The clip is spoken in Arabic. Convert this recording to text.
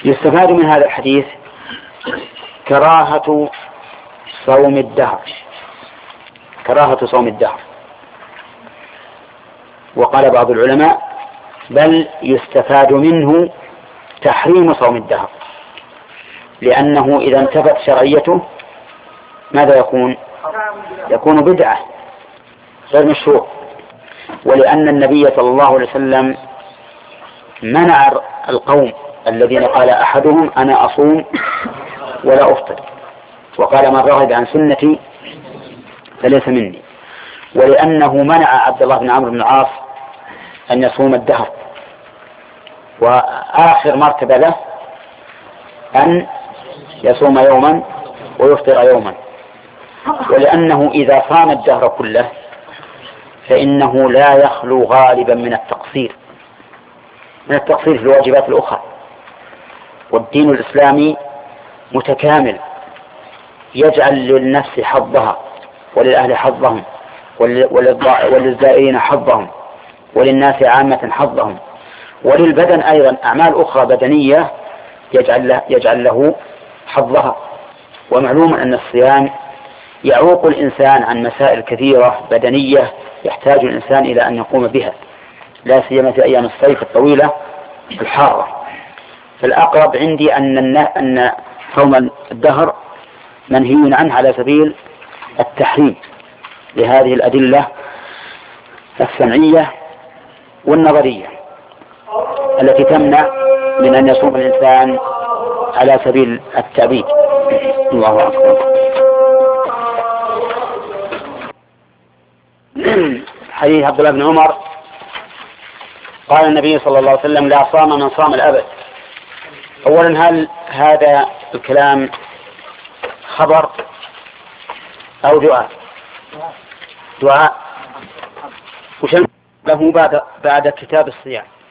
يستفاد من هذا الحديث كراهة صوم الدهر، كراهة صوم الدهر. وقال بعض العلماء بل يستفاد منه تحريم صوم الدهر، لأنه إذا انتفت شرعيته ماذا يكون؟ يكون بدعة غير مشروع. ولأن النبي صلى الله عليه وسلم منع القوم الذين قال أحدهم أنا أصوم ولا أفطر، وقال من رغب عن سنتي فليس مني. ولأنه منع عبد الله بن عمرو بن العاص أن يصوم الدهر، وآخر مرتبة له أن يصوم يوما ويفطر يوما. ولأنه إذا صام الدهر كله فإنه لا يخلو غالبا من التقصير في الواجبات الأخرى. والدين الإسلامي متكامل، يجعل للنفس حظها وللأهل حظهم وللزائرين حظهم وللناس عامة حظهم، وللبدن أيضا أعمال أخرى بدنية يجعل له حظها. ومعلوم أن الصيام يعوق الإنسان عن مسائل كثيرة بدنية يحتاج الإنسان إلى أن يقوم بها، لا سيما في أيام الصيف الطويلة الحارة. فالأقرب عندي أن صوم الدهر منهي عنه على سبيل التحريم لهذه الأدلة السمعية والنظرية التي تمنع من أن يصوم الإنسان على سبيل التعبيد. الله أكبر. حديث عبد الله بن عمر قال النبي صلى الله عليه وسلم لا صام من صام الأبد. أولا هل هذا الكلام خبر أو دعاء وش له بعد كتاب الصيام؟